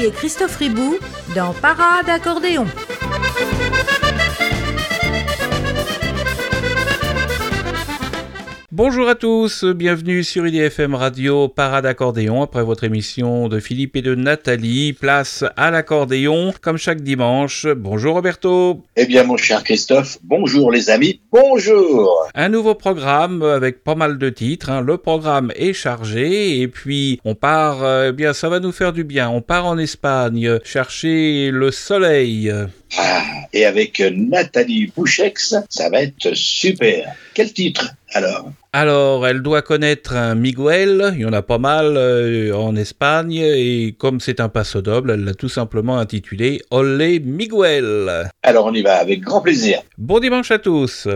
et Christophe Ribou dans Parade Accordéon. Bonjour à tous, bienvenue sur IDFM Radio Parade Accordéon. Après votre émission de Philippe et de Nathalie, place à l'accordéon comme chaque dimanche. Bonjour Roberto. Eh bien mon cher Christophe, bonjour les amis, bonjour. Un nouveau programme avec pas mal de titres, Le programme est chargé et puis on part, bien ça va nous faire du bien. On part en Espagne chercher le soleil. Et avec Nathalie Bouchex, ça va être super. Quel titre alors, elle doit connaître un Miguel, il y en a pas mal en Espagne, et comme c'est un paso doble, elle l'a tout simplement intitulé « Olé Miguel ». Alors on y va avec grand plaisir. Bon dimanche à tous.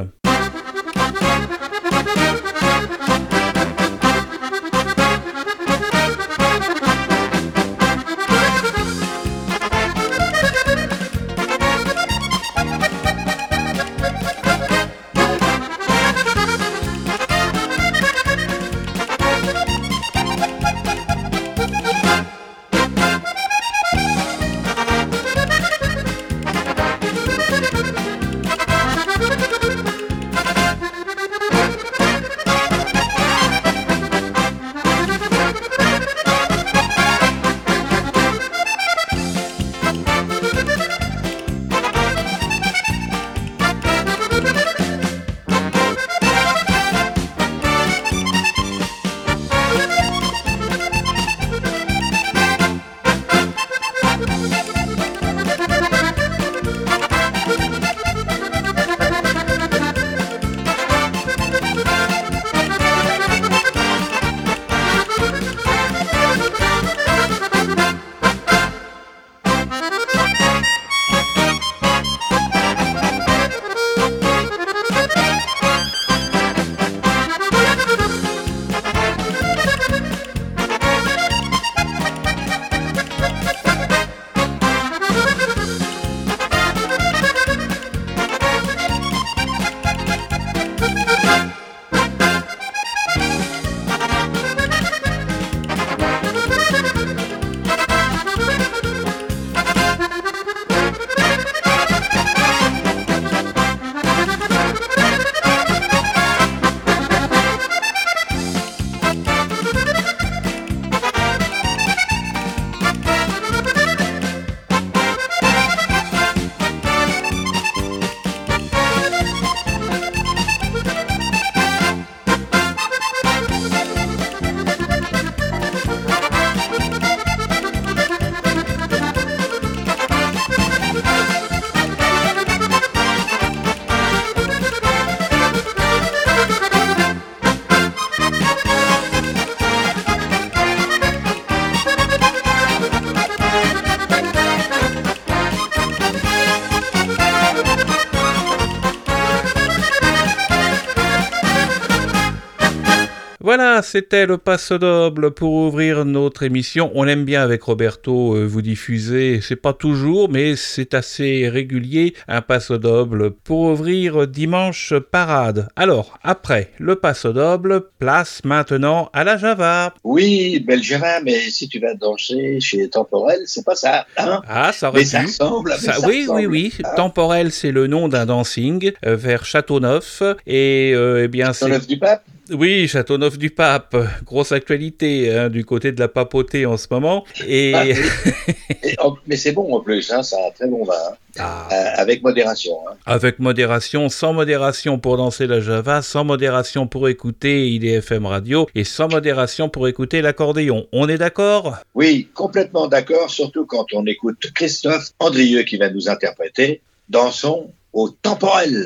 Voilà, c'était le paso doble pour ouvrir notre émission. On aime bien avec Roberto vous diffuser, c'est pas toujours, mais c'est assez régulier, un paso doble pour ouvrir dimanche parade. Alors, après le paso doble, place maintenant à la Java. Oui, belle Java, mais si tu vas danser chez Temporel, c'est pas ça, hein? Ah, ça aurait pu. Ça ressemble. Oui. Hein? Temporel, c'est le nom d'un dancing vers Châteauneuf et eh bien c'est. Châteauneuf du Pape. Oui, Châteauneuf-du-Pape, grosse actualité du côté de la papauté en ce moment. Et... mais c'est bon en plus, ça a très bon vin. Avec modération. Avec modération, sans modération pour danser la Java, sans modération pour écouter IDFM Radio et sans modération pour écouter l'accordéon. On est d'accord ? Oui, complètement d'accord, surtout quand on écoute Christophe Andrieux qui va nous interpréter Dansons au Temporel.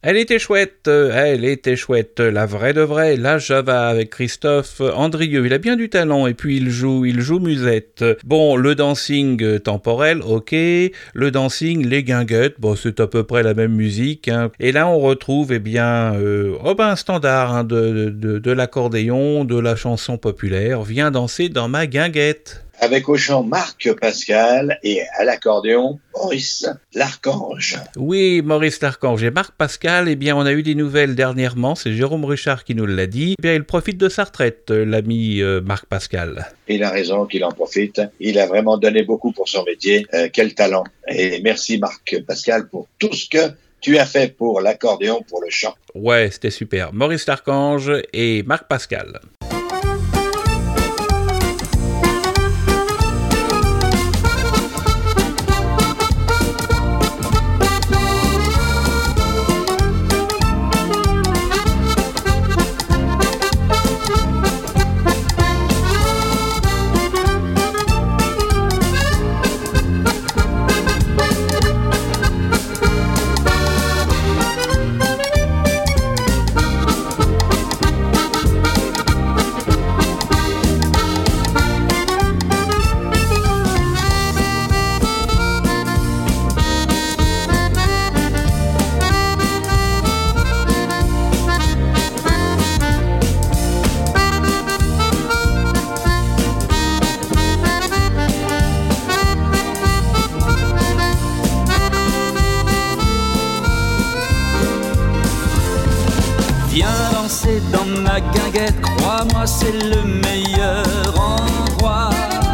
Elle était chouette, la vraie de vraie, la Java avec Christophe Andrieux. Il a bien du talent et puis il joue musette. Bon, le dancing temporel, ok. Le dancing, les guinguettes, bon, c'est à peu près la même musique. Hein. Et là, on retrouve, un standard de l'accordéon, de la chanson populaire. Viens danser dans ma guinguette. Avec au chant Marc Pascal et à l'accordéon Maurice Larchange. Oui, Maurice Larchange et Marc Pascal, on a eu des nouvelles dernièrement, c'est Jérôme Ruchard qui nous l'a dit. Il profite de sa retraite, l'ami Marc Pascal. Il a raison qu'il en profite. Il a vraiment donné beaucoup pour son métier. Quel talent. Et merci Marc Pascal pour tout ce que tu as fait pour l'accordéon, pour le chant. Ouais, c'était super. Maurice Larchange et Marc Pascal. Crois-moi, c'est le meilleur endroit.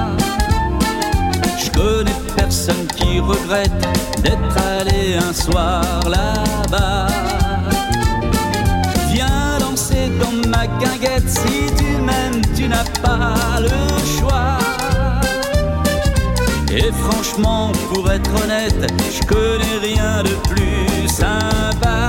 Je connais personne qui regrette d'être allé un soir là-bas. Viens danser dans ma guinguette, si tu m'aimes, tu n'as pas le choix. Et franchement, pour être honnête, je connais rien de plus sympa.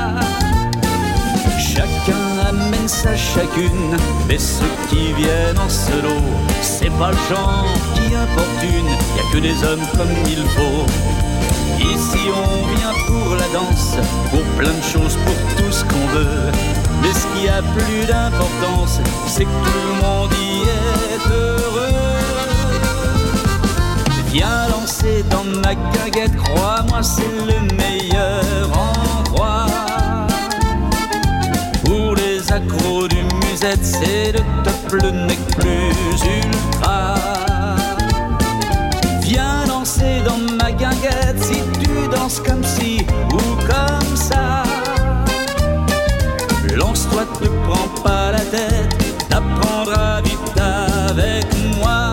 Chacun amène sa chacune, mais ceux qui viennent en solo, c'est pas le genre qui importune, y a que des hommes comme il faut. Ici on vient pour la danse, pour plein de choses, pour tout ce qu'on veut. Mais ce qui a plus d'importance, c'est que tout le monde y est heureux. Viens danser dans ma guinguette, crois-moi, c'est le meilleur endroit. Pour les accros du musette, c'est le top, le nec plus ultra. Viens danser dans ma guinguette, si tu danses comme ci ou comme ça. Lance-toi, te prends pas la tête, t'apprendras vite avec moi.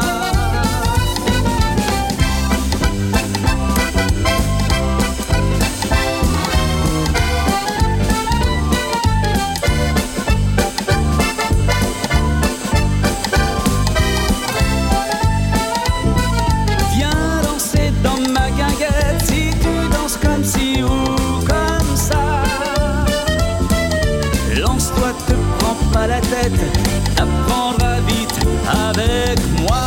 La tête, t'apprendras vite avec moi.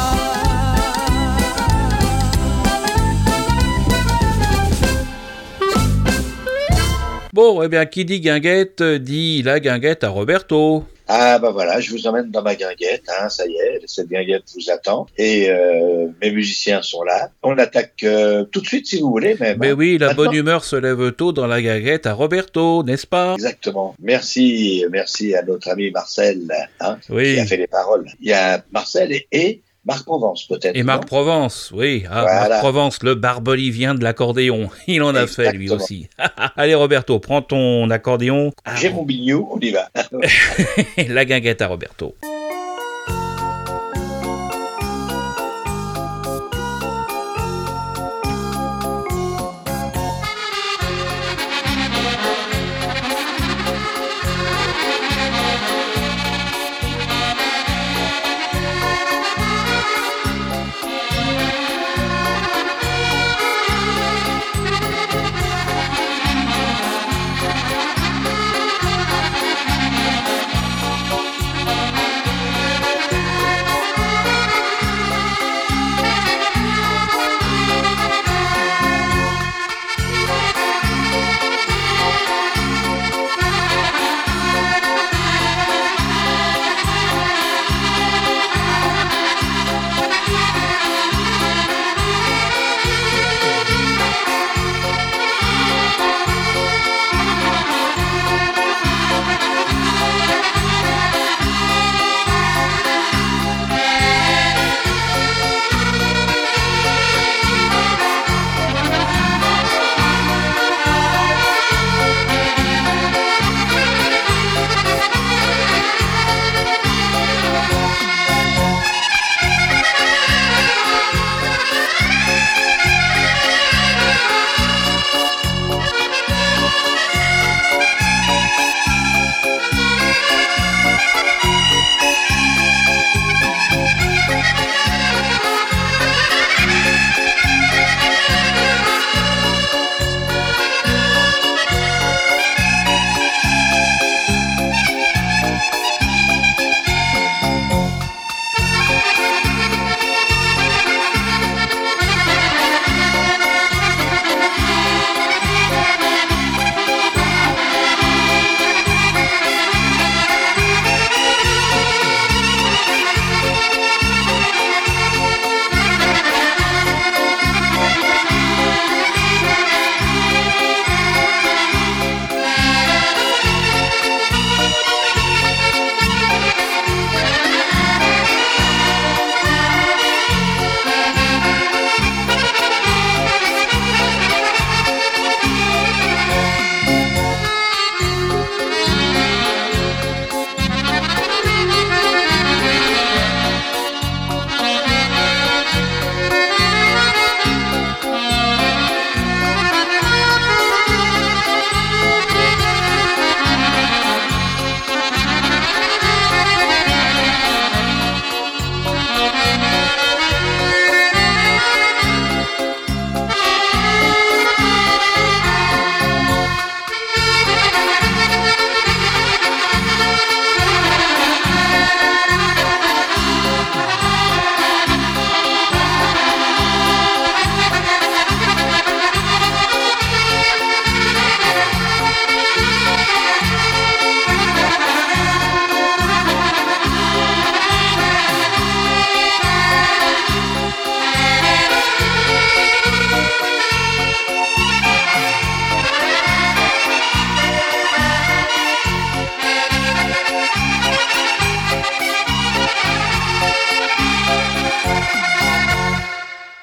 Bon, qui dit guinguette, dit la guinguette à Roberto. Ah bah voilà, je vous emmène dans ma guinguette, hein, ça y est, cette guinguette vous attend et mes musiciens sont là. On attaque tout de suite si vous voulez. Mais oui, la bonne humeur se lève tôt dans la guinguette à Roberto, n'est-ce pas? Exactement. Merci à notre ami Marcel oui. Qui a fait les paroles. Il y a Marcel et Marc Provence peut-être. Et Marc Provence, oui. Voilà. Marc Provence, le barbelivien de l'accordéon. Il en a fait lui aussi. Allez Roberto, prends ton accordéon. J'ai mon bignou, on y va. La guinguette à Roberto.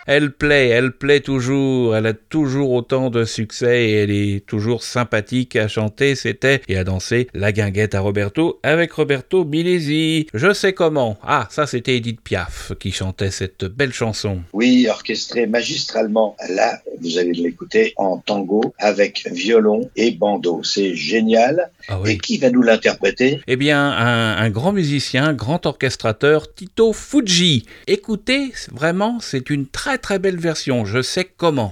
elle plaît toujours, elle a toujours autant de succès et elle est toujours sympathique à chanter, c'était et à danser la guinguette à Roberto avec Roberto Milesi. Je sais comment. Ah, ça c'était Edith Piaf qui chantait cette belle chanson. Oui, orchestrée magistralement. Là, vous allez l'écouter en tango avec violon et bandeau. C'est génial. Ah oui. Et qui va nous l'interpréter? Eh bien, un grand musicien, grand orchestrateur, Tito Fuji. Écoutez, vraiment, c'est une très très belle version. Je sais comment.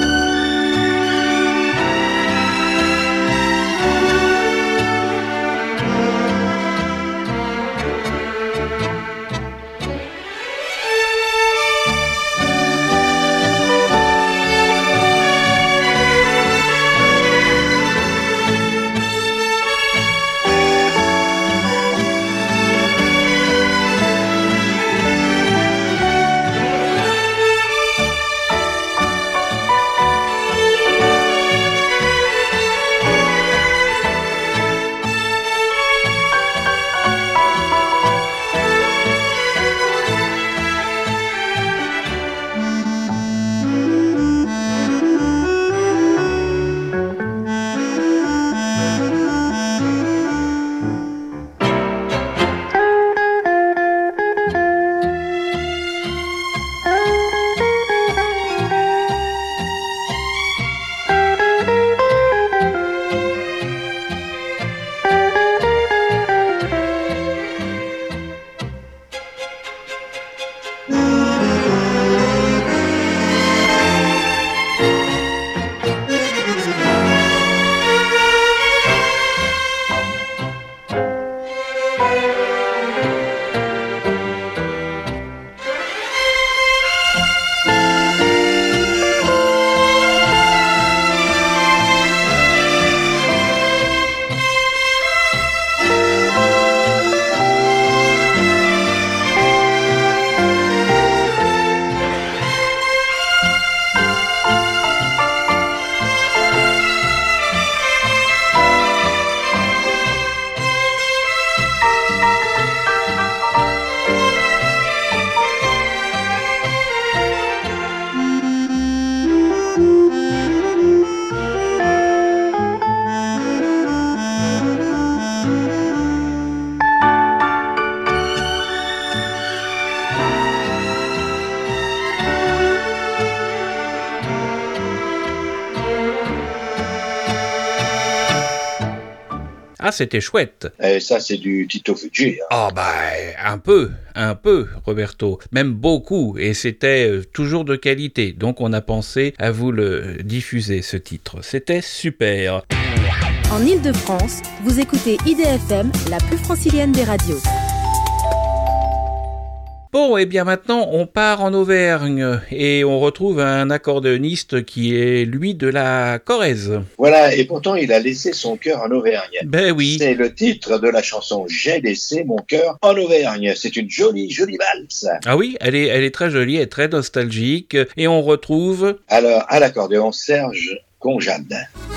Ah, c'était chouette. Et ça, c'est du Tito Fuji. Ah un peu, Roberto, même beaucoup, et c'était toujours de qualité. Donc on a pensé à vous le diffuser, ce titre. C'était super. En Ile-de-France, vous écoutez IDFM, la plus francilienne des radios. Bon, et bien maintenant, on part en Auvergne et on retrouve un accordéoniste qui est, lui, de la Corrèze. Voilà, et pourtant, il a laissé son cœur en Auvergne. Ben oui. C'est le titre de la chanson « J'ai laissé mon cœur en Auvergne ». C'est une jolie, jolie valse. Ah oui, elle est très jolie, elle est très nostalgique. Et on retrouve... Alors, à l'accordéon, Serge Conjade.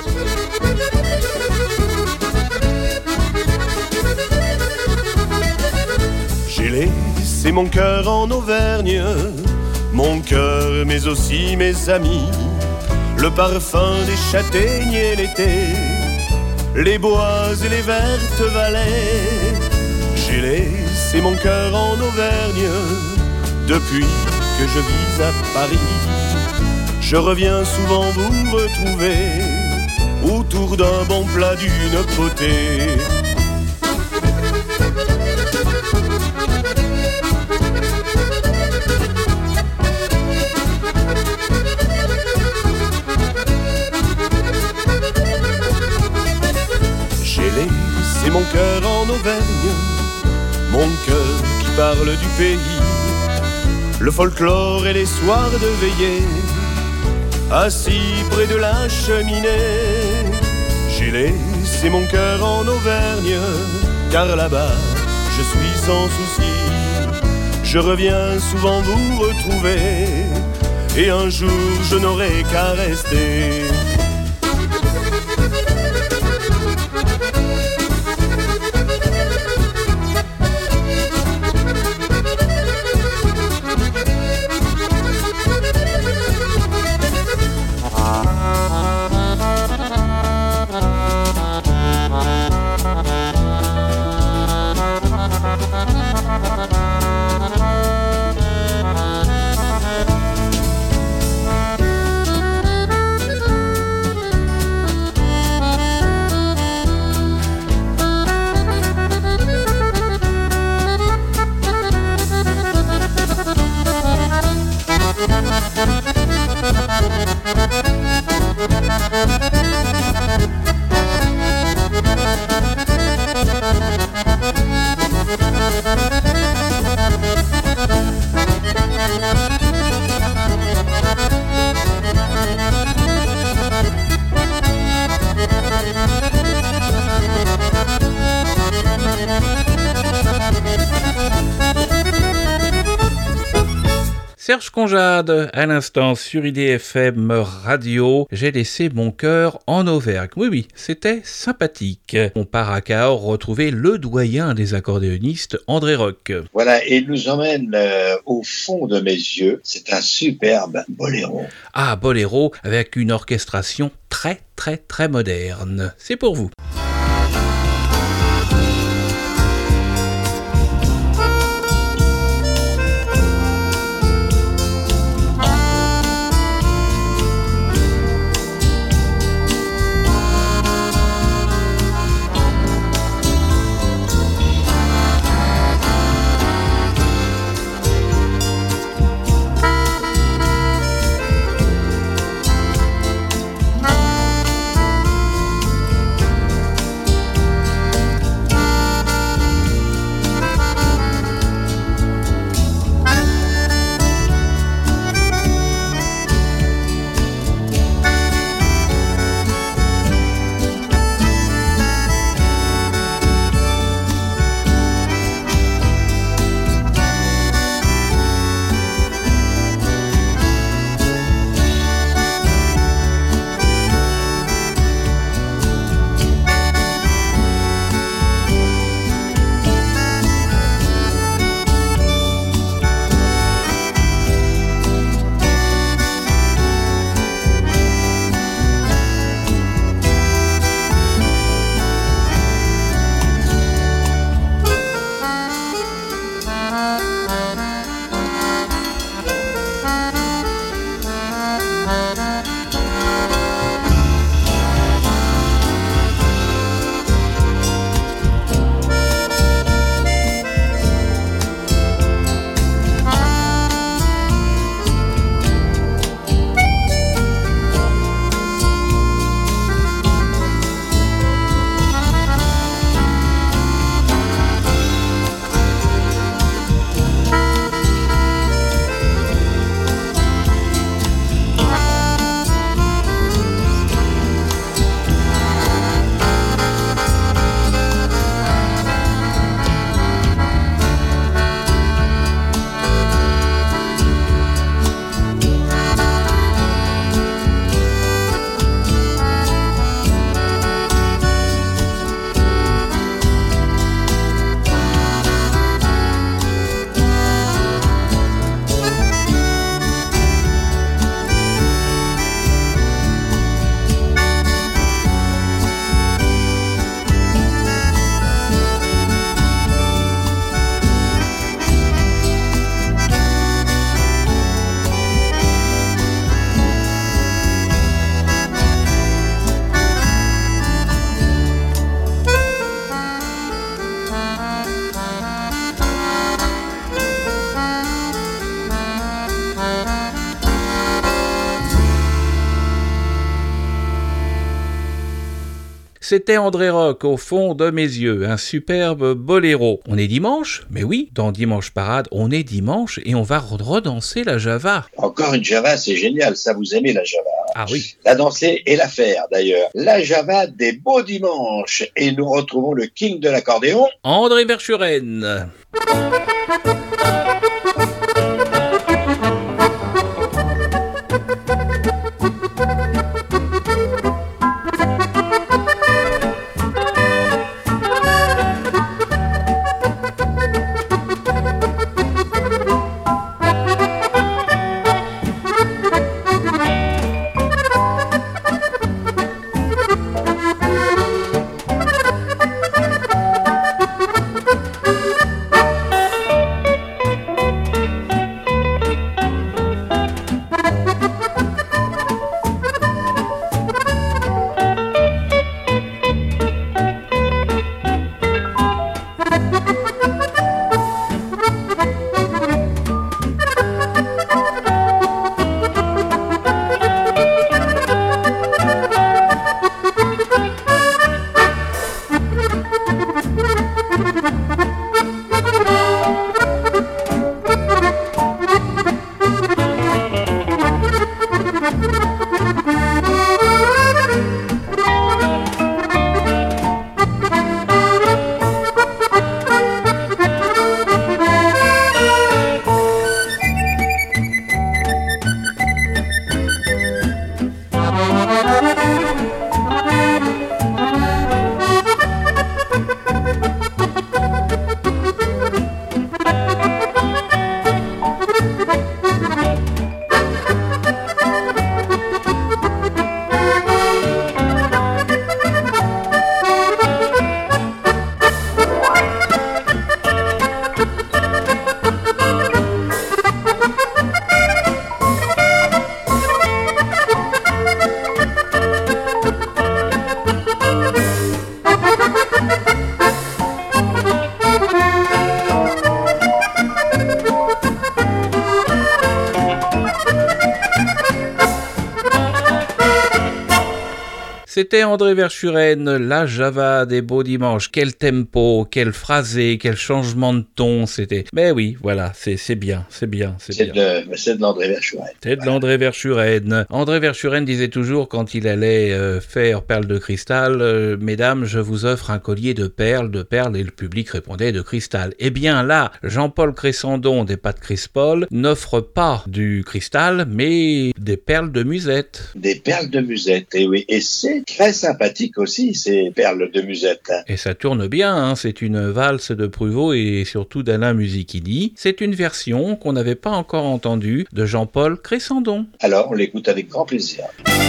J'ai laissé mon cœur en Auvergne, mon cœur mais aussi mes amis, le parfum des châtaigniers l'été, les bois et les vertes vallées. J'ai laissé mon cœur en Auvergne, depuis que je vis à Paris. Je reviens souvent vous retrouver, autour d'un bon plat d'une potée. C'est mon cœur en Auvergne, mon cœur qui parle du pays, le folklore et les soirs de veillée, assis près de la cheminée. J'ai laissé mon cœur en Auvergne, car là-bas je suis sans souci. Je reviens souvent vous retrouver, et un jour je n'aurai qu'à rester. Serge Conjade, à l'instant sur IDFM Radio, j'ai laissé mon cœur en Auvergne. Oui, c'était sympathique. On part à Cahors retrouver le doyen des accordéonistes, André Roch. Voilà, et il nous emmène au fond de mes yeux. C'est un superbe boléro. Ah, boléro, avec une orchestration très, très, très moderne. C'est pour vous. C'était André Roch au fond de mes yeux, un superbe boléro. On est dimanche? Mais oui, dans Dimanche Parade, on est dimanche et on va redanser la Java. Encore une Java, c'est génial, ça vous aimez la Java. Ah oui. La danser et la faire d'ailleurs. La Java des beaux dimanches. Et nous retrouvons le king de l'accordéon, André Verschuren. C'était André Verschuren, la Java des beaux dimanches. Quel tempo, quel phrasé, quel changement de ton c'était. Mais oui, voilà, c'est bien. C'est de l'André Verschuren. C'est de l'André Verschuren. André Verschuren disait toujours quand il allait faire Perles de cristal, mesdames, je vous offre un collier de perles, et le public répondait de cristal. Eh bien là, Jean-Paul Cressandon des Pâtes Crispol n'offre pas du cristal, mais des perles de musette. Des perles de musette, et oui. Et c'est très sympathique aussi, ces perles de musette. Et ça tourne bien, hein. C'est une valse de Pruvot et surtout d'Alain Musichini. C'est une version qu'on n'avait pas encore entendue de Jean-Paul Cressandon. Alors, on l'écoute avec grand plaisir.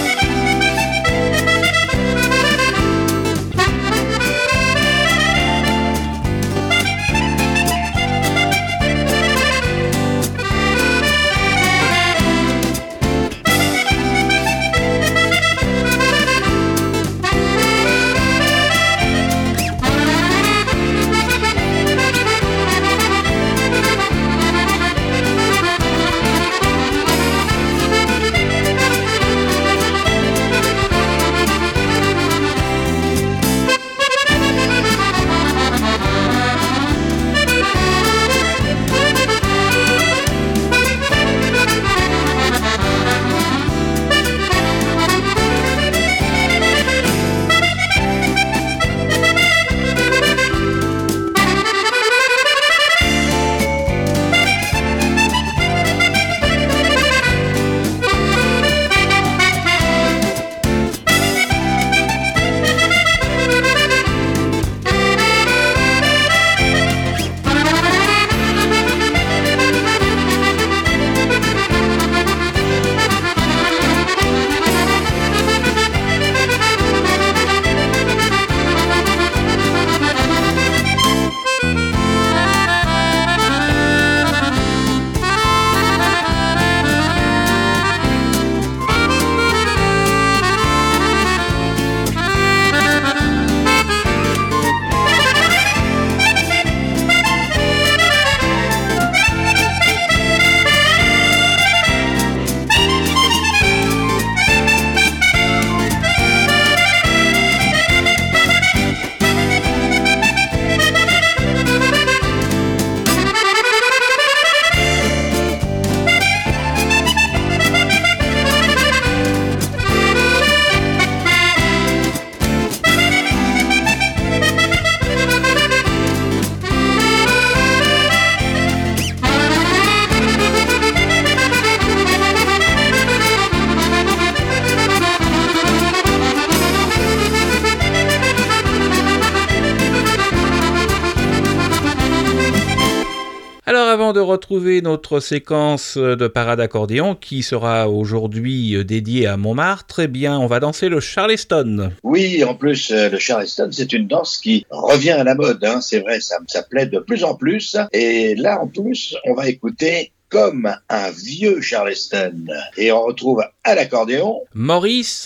Avant de retrouver notre séquence de parade accordéon qui sera aujourd'hui dédiée à Montmartre, eh bien, on va danser le Charleston. Oui, en plus, le Charleston, c'est une danse qui revient à la mode, hein. C'est vrai, ça plaît de plus en plus. Et là, en plus, on va écouter Comme un vieux Charleston. Et on retrouve à l'accordéon Maurice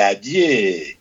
Dadier.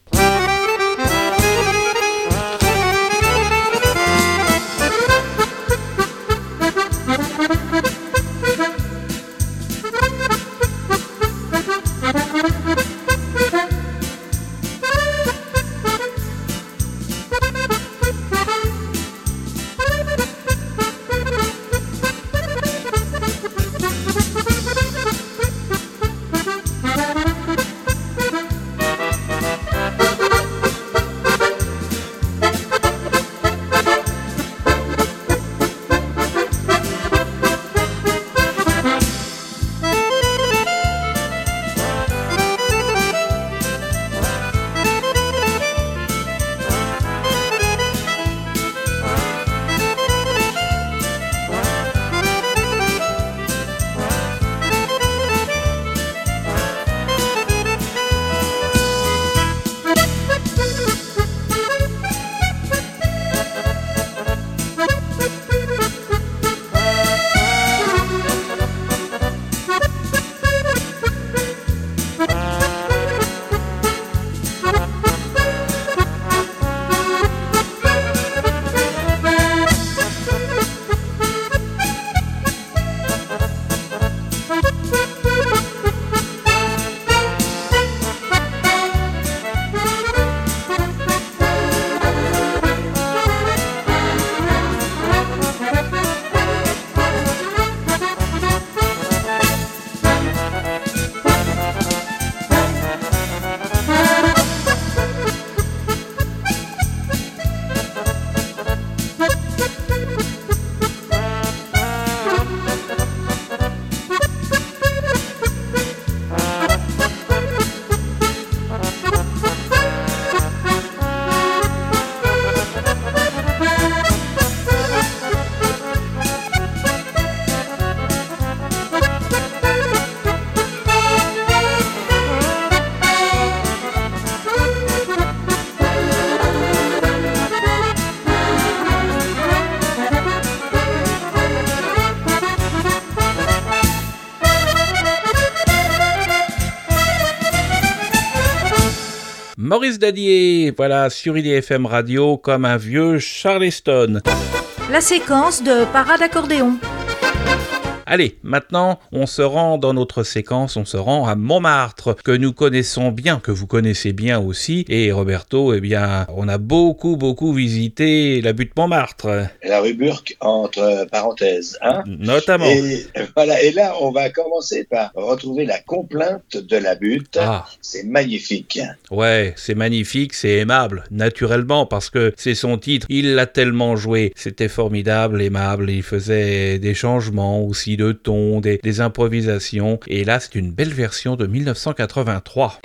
Maurice Dallier, voilà, sur IDFM Radio, comme un vieux Charleston. La séquence de parade accordéon. Allez, maintenant, on se rend dans notre séquence, on se rend à Montmartre, que nous connaissons bien, que vous connaissez bien aussi. Et Roberto, eh bien, on a beaucoup visité la butte Montmartre. La rue Burke, entre parenthèses, hein. Notamment. Et voilà, et là, on va commencer par retrouver la complainte de la butte. Ah. C'est magnifique. Ouais, c'est magnifique, c'est aimable, naturellement, parce que c'est son titre. Il l'a tellement joué. C'était formidable, aimable. Il faisait des changements aussi de ton, des improvisations. Et là, c'est une belle version de 1983.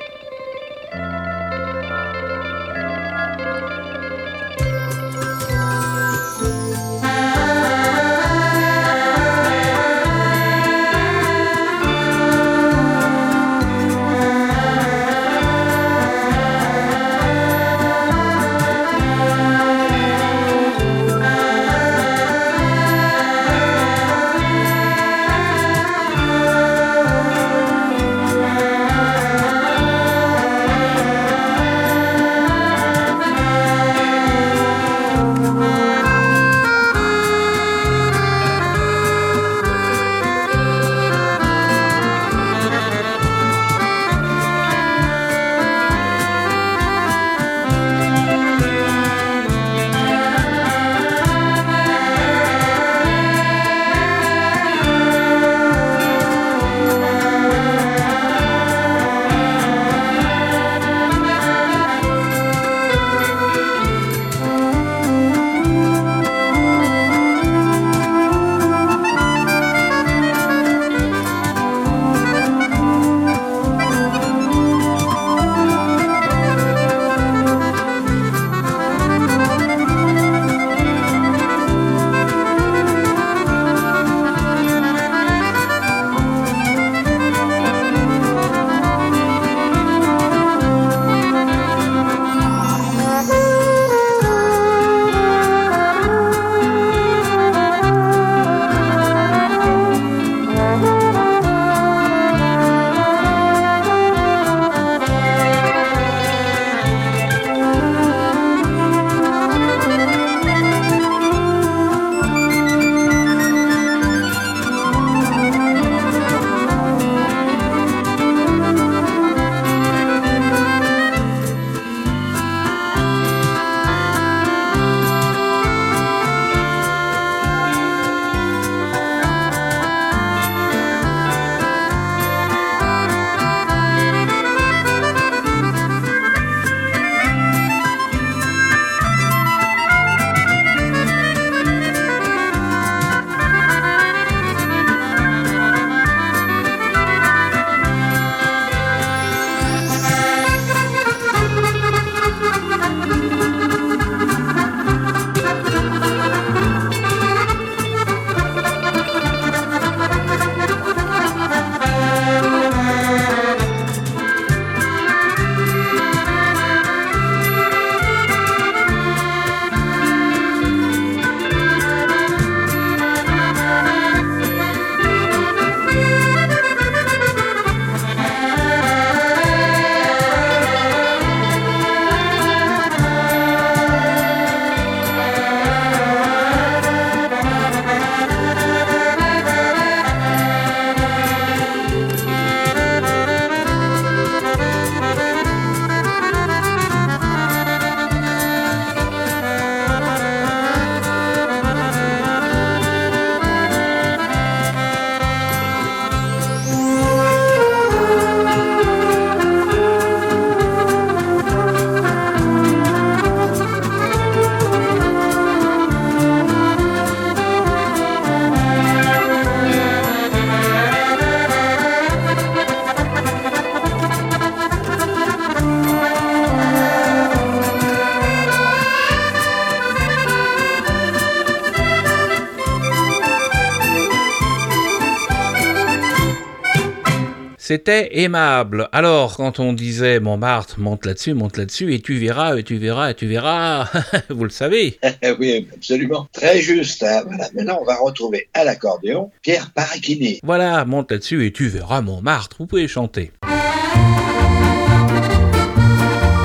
C'était aimable. Alors, quand on disait Montmartre, monte là-dessus, et tu verras, vous le savez. Oui, absolument. Très juste. Hein. Voilà. Maintenant, on va retrouver à l'accordéon Pierre Paracchini. Voilà, monte là-dessus et tu verras Montmartre. Vous pouvez chanter.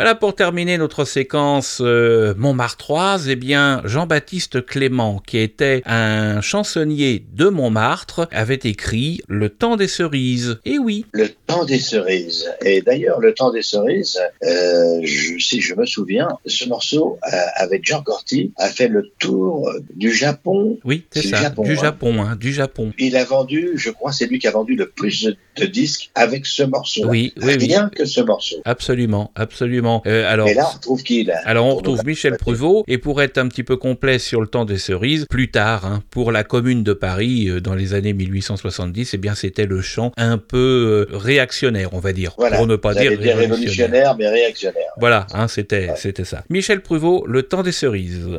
Voilà pour terminer notre séquence montmartroise. Eh bien, Jean-Baptiste Clément, qui était un chansonnier de Montmartre, avait écrit Le Temps des Cerises. Et oui. Le Temps des Cerises. Et d'ailleurs, Le Temps des Cerises, si je me souviens, ce morceau avec Jean Corti a fait le tour du Japon. Oui, c'est ça, Japon, du Japon. Il a vendu, je crois, c'est lui qui a vendu le plus de disques avec ce morceau. Oui. Rien que ce morceau. Absolument. Et là, on retrouve qui là? Alors, on retrouve Michel Pruvot. Et pour être un petit peu complet sur Le Temps des Cerises, plus tard, pour la Commune de Paris, dans les années 1870, eh bien, c'était le chant un peu réactionnaire, on va dire. Voilà, pour ne pas dire révolutionnaire, mais réactionnaire. Voilà, c'était ça. Michel Pruvot, Le Temps des Cerises.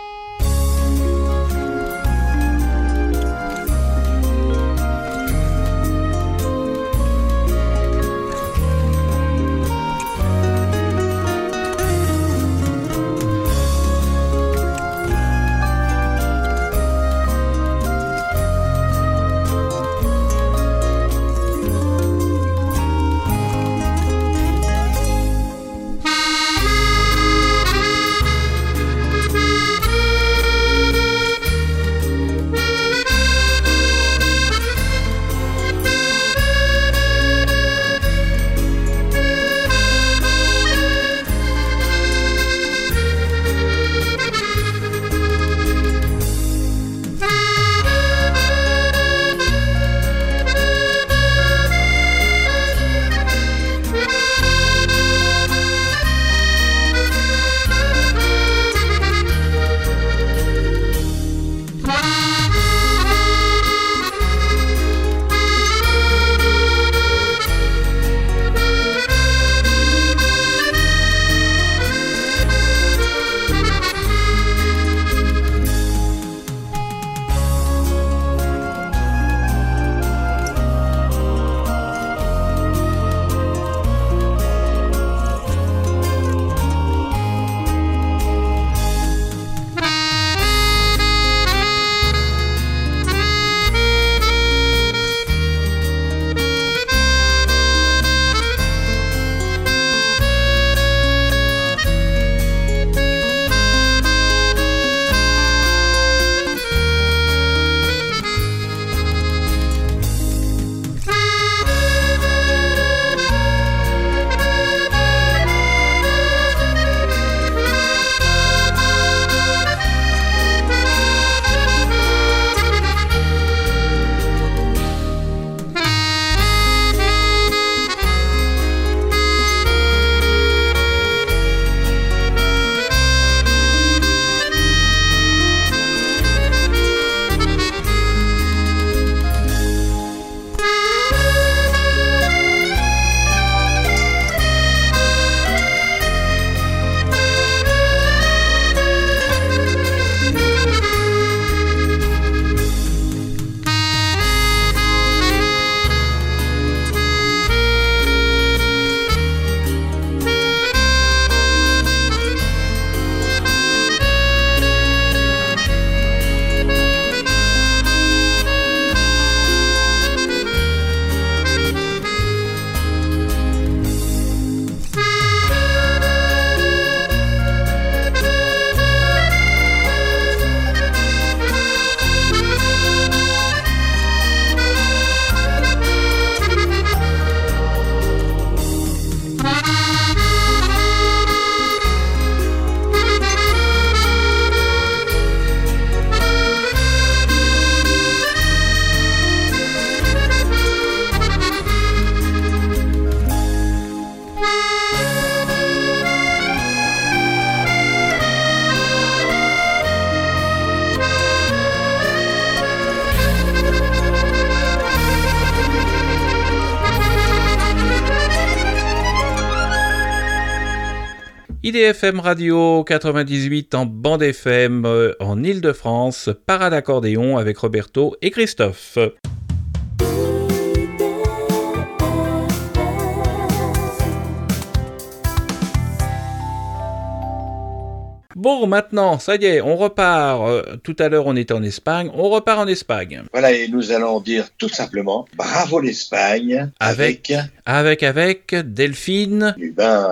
IDFM Radio 98 en bande FM en Ile-de-France, parade accordéon avec Roberto et Christophe. Bon, maintenant, ça y est, on repart. Tout à l'heure, on était en Espagne. On repart en Espagne. Voilà, et nous allons dire tout simplement bravo l'Espagne avec Delphine Lubin.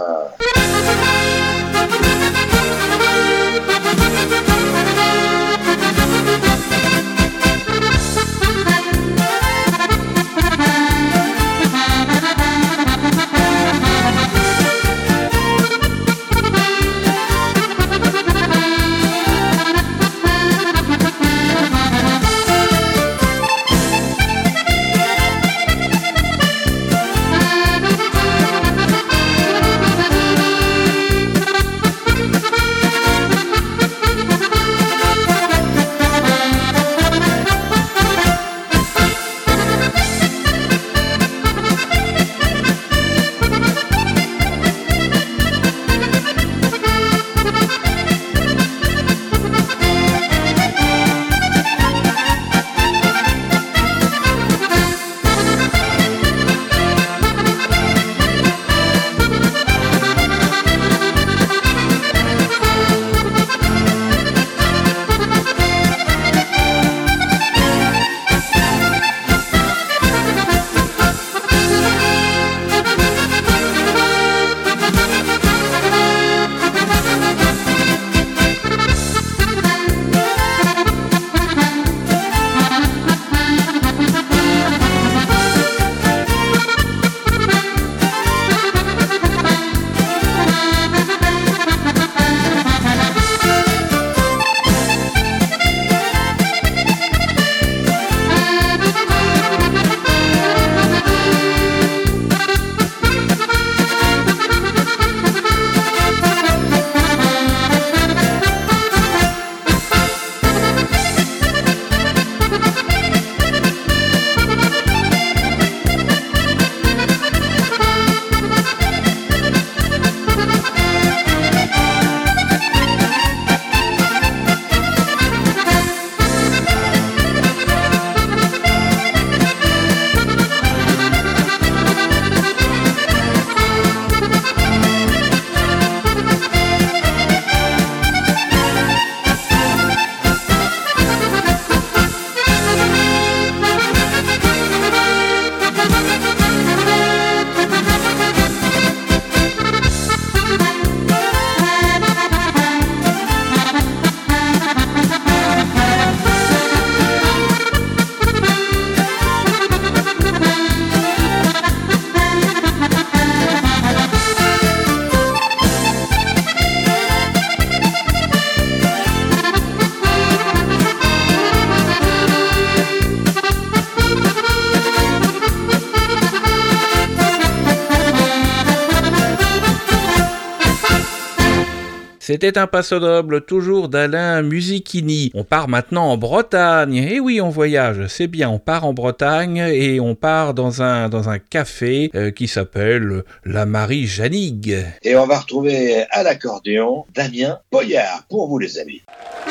C'était un passo doble, toujours d'Alain Musichini. On part maintenant en Bretagne. Et oui, on voyage, c'est bien. On part en Bretagne et on part dans un café qui s'appelle la Marie Janig. Et on va retrouver à l'accordéon Damien Poyard pour vous les amis.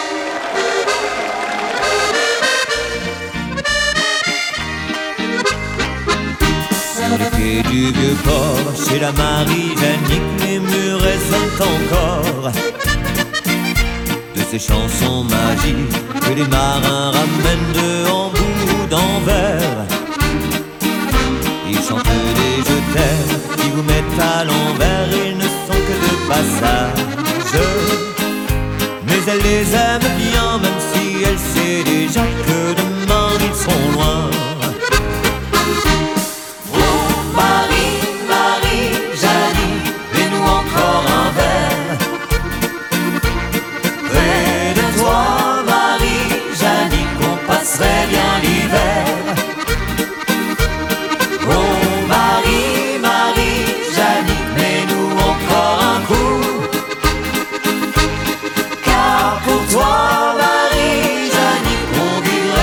Sur les quais du Vieux-Port, chez la Marie Janig, les murs résonnent encore de ces chansons magiques que les marins ramènent de Hambourg, d'Anvers. Ils chantent des je t'aime qui vous mettent à l'envers, ils ne sont que de passage. Mais elle les aime bien, même si elle sait déjà que demain ils seront loin. Toi, Marie Janig, on dirait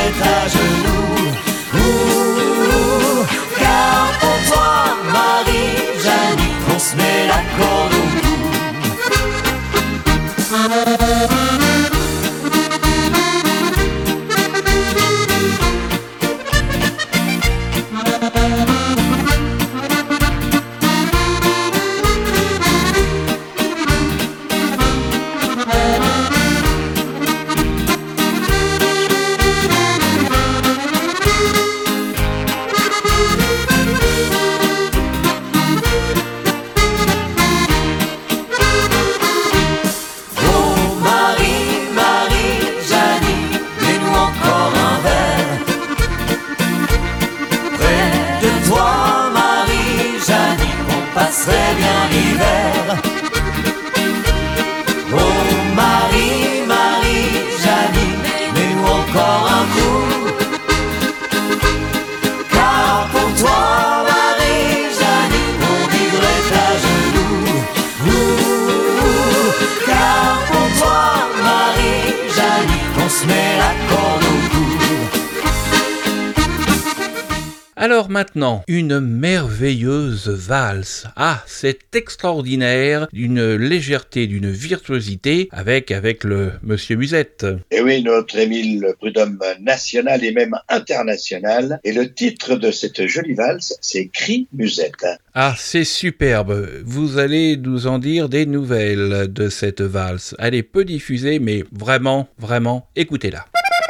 la corde au cou. Alors maintenant, une merveilleuse valse. Ah, c'est extraordinaire, d'une légèreté, d'une virtuosité avec le Monsieur Musette. Et oui, notre Émile Prudhomme national et même international. Et le titre de cette jolie valse, c'est Cri Musette. Ah, c'est superbe. Vous allez nous en dire des nouvelles de cette valse. Elle est peu diffusée, mais vraiment, vraiment, écoutez-la.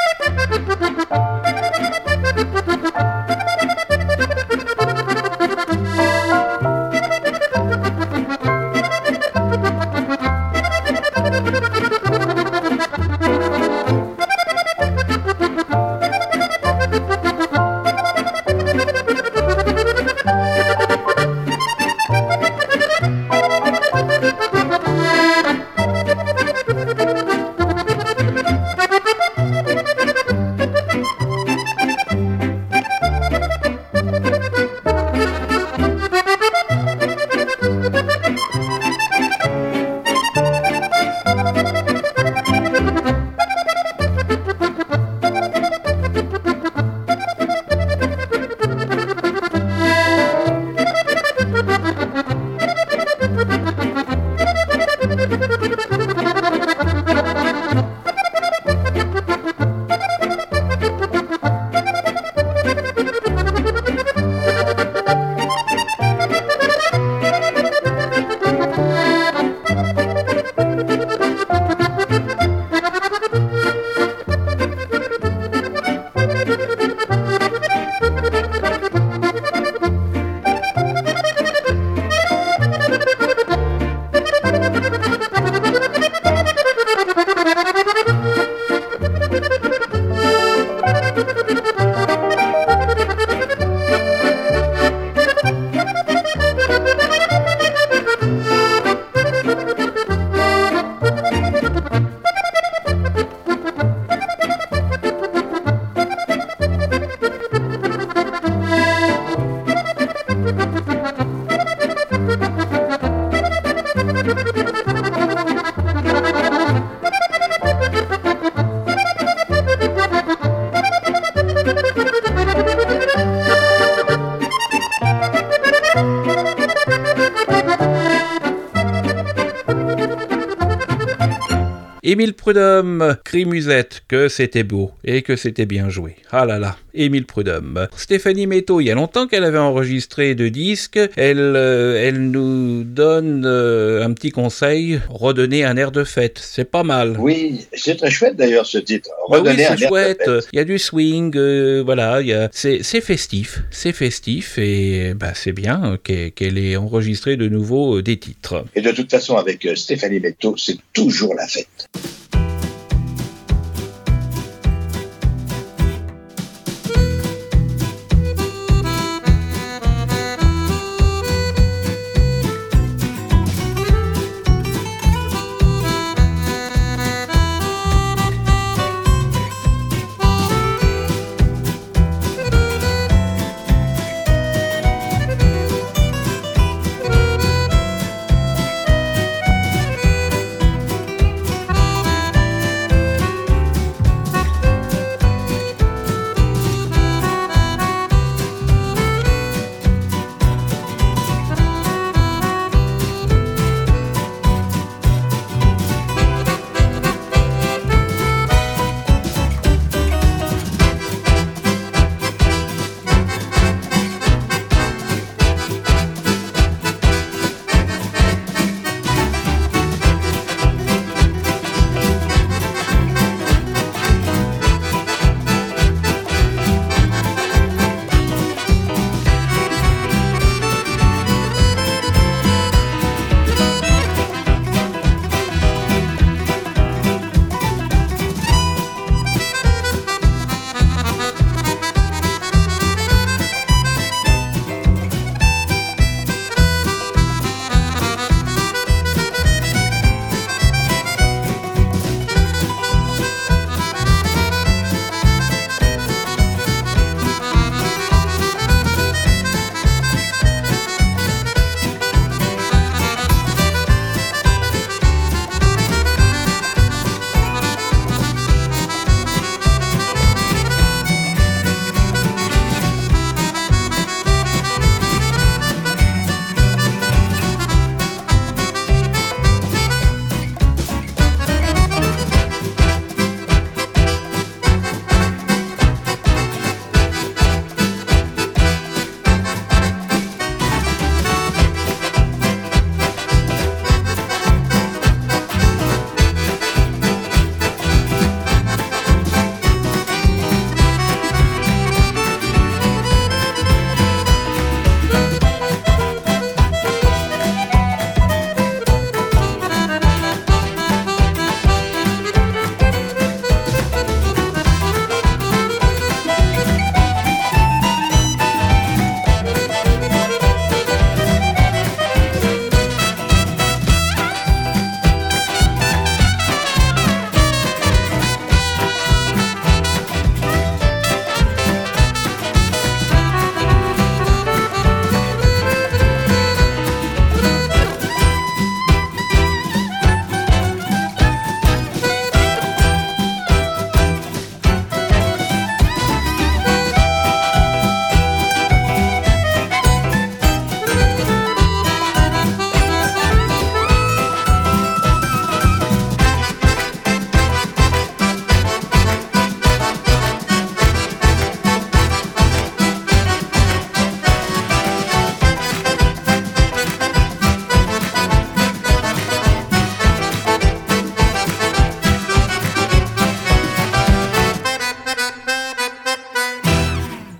Émile Prudhomme, Cri Musette, que c'était beau et que c'était bien joué. Ah là là, Émile Prudhomme. Stéphanie Métaux, il y a longtemps qu'elle avait enregistré 2 disques. Elle nous donne un petit conseil, redonner un air de fête. C'est pas mal. Oui, c'est très chouette d'ailleurs ce titre. Oui, c'est chouette. Il y a du swing, voilà. C'est festif. C'est festif et c'est bien qu'elle ait enregistré de nouveau des titres. Et de toute façon, avec Stéphanie Métaux, c'est toujours la fête.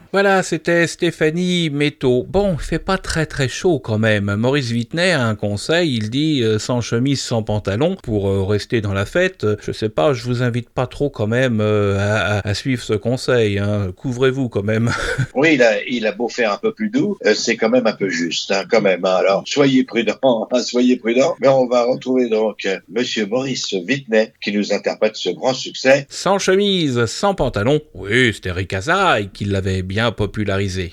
Voilà, c'était Stéphanie Métaux. Bon, il fait pas très très chaud quand même. Maurice Vittney a un conseil, il dit sans chemise, sans pantalon, pour rester dans la fête. Je sais pas, je vous invite pas trop quand même à suivre ce conseil. Hein. Couvrez-vous quand même. Oui, il a beau faire un peu plus doux, c'est quand même un peu juste, hein, quand même. Hein. Alors, soyez prudents, soyez prudents. Mais on va retrouver donc Monsieur Maurice Vittney qui nous interprète ce grand succès. Sans chemise, sans pantalon. Oui, c'était Rick Azaray qui l'avait bien popularisé.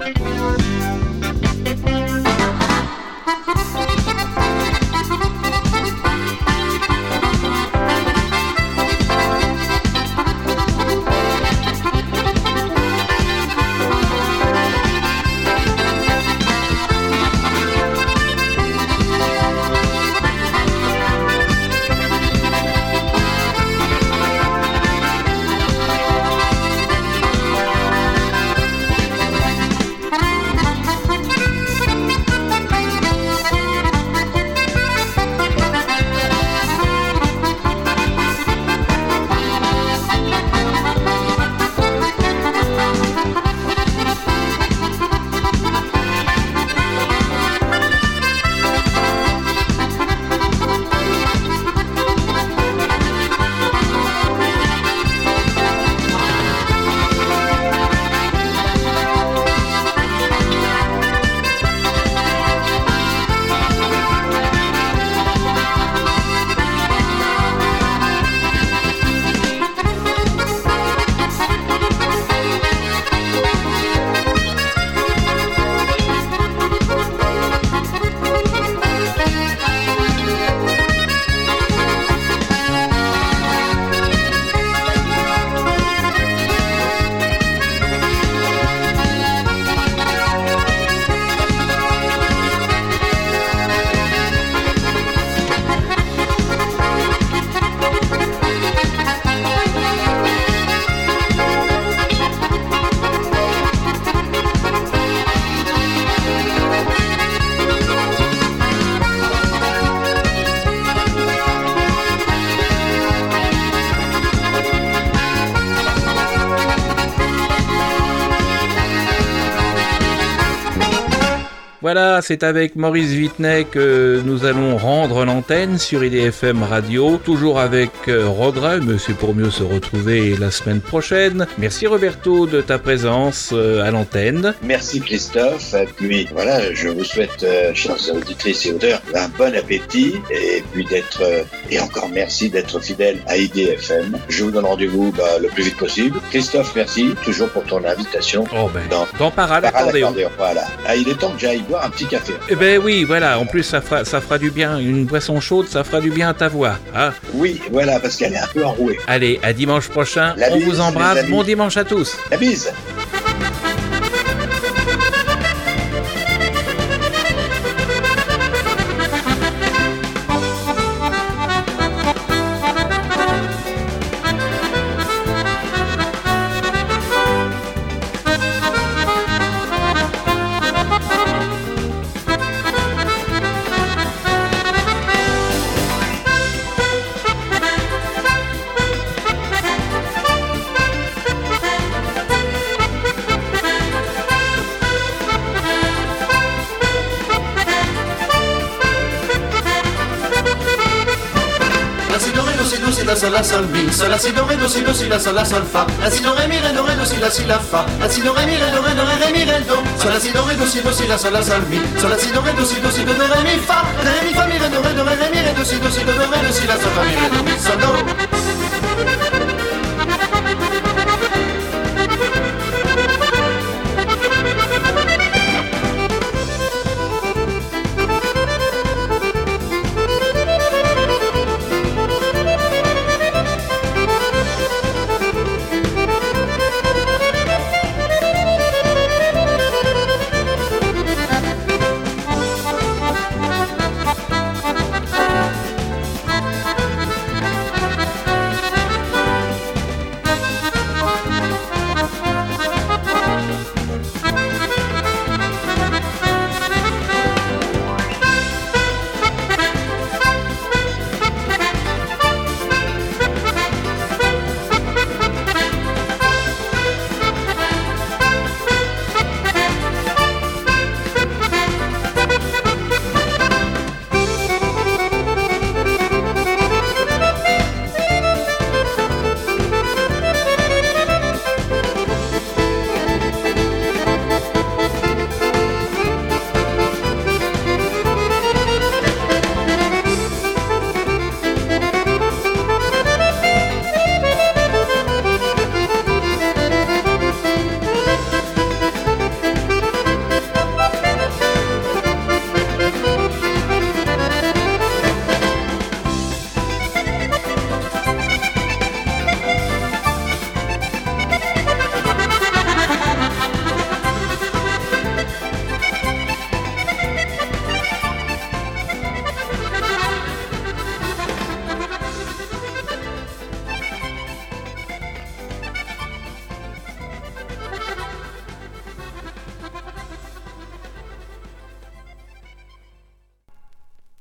Voilà, c'est avec Maurice Vittney que nous allons rendre l'antenne sur IDFM Radio, toujours avec regret, mais c'est pour mieux se retrouver la semaine prochaine. Merci Roberto de ta présence à l'antenne. Merci Christophe, et puis voilà, je vous souhaite, chers auditrices et auditeurs, un bon appétit, et puis et encore merci d'être fidèle à IDFM. Je vous donne rendez-vous le plus vite possible. Christophe, merci, toujours pour ton invitation. Oh ben, dans Parade Accordéon. Voilà. Ah, il est temps que j'aille boire un petit café. Eh ben oui, voilà, en plus ça fera du bien, une boisson chaude, ça fera du bien à ta voix. Hein. Oui, voilà, parce qu'elle est un peu enrouée. Allez, à dimanche prochain, on vous embrasse, bon dimanche à tous. La bise. La sol mi, sol la si do ré do si la sol la sol fa, la si do ré mi do si la fa, la si do ré mi ré mi ré do, sol la si do ré do si la sol mi, sol la si do ré do si do ré mi fa mi ré do ré mi ré do si la sol fa mi ré do mi sol do.